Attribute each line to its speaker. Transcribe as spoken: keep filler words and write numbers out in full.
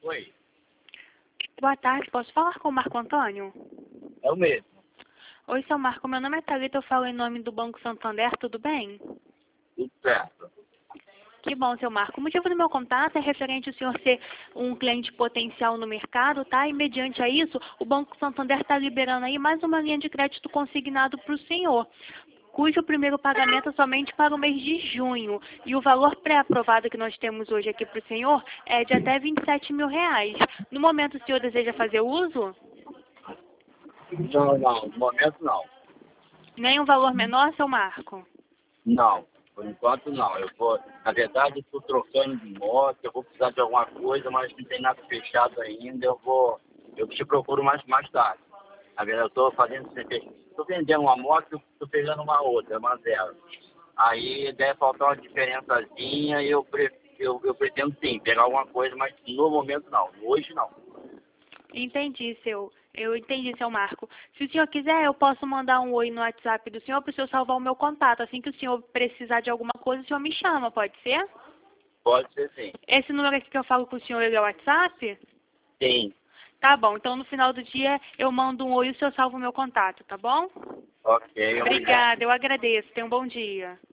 Speaker 1: Oi,
Speaker 2: Boa tarde, posso falar com o Marco Antônio?
Speaker 1: é o mesmo.
Speaker 2: Oi, seu Marco, meu nome é Thalita, eu falo em nome do Banco Santander, tudo bem?
Speaker 1: Tudo certo.
Speaker 2: Que bom, seu Marco. O motivo do meu contato é referente ao senhor ser um cliente potencial no mercado, tá? E mediante a isso, o Banco Santander está liberando aí mais uma linha de crédito consignado para o senhor, cujo primeiro pagamento é somente para o mês de junho. E o valor pré-aprovado que nós temos hoje aqui para o senhor é de até vinte e sete mil reais. No momento, o senhor deseja fazer uso?
Speaker 1: Não, não, no momento não.
Speaker 2: Nem um valor menor, seu Marco?
Speaker 1: Não, por enquanto não. Eu vou, na verdade, estou trocando de moto, eu vou precisar de alguma coisa, mas não tem nada fechado ainda. Eu vou, eu te procuro mais, mais tarde. Na verdade, eu estou fazendo, estou vendendo uma moto, estou pegando uma outra, uma zero. Aí deve faltar uma diferençazinha e eu, pre, eu, eu pretendo sim pegar alguma coisa, mas no momento não. Hoje não.
Speaker 2: Entendi, seu. Eu entendi, seu Marco. Se o senhor quiser, eu posso mandar um oi no WhatsApp do senhor para o senhor salvar o meu contato. Assim que o senhor precisar de alguma coisa, o senhor me chama, pode ser?
Speaker 1: Pode ser sim.
Speaker 2: Esse número aqui que eu falo com o senhor, ele é o WhatsApp?
Speaker 1: Sim.
Speaker 2: Tá bom. Então, no final do dia, eu mando um oi e o senhor salva o meu contato, tá bom?
Speaker 1: Ok, obrigado.
Speaker 2: Obrigada, eu agradeço. Tenha um bom dia.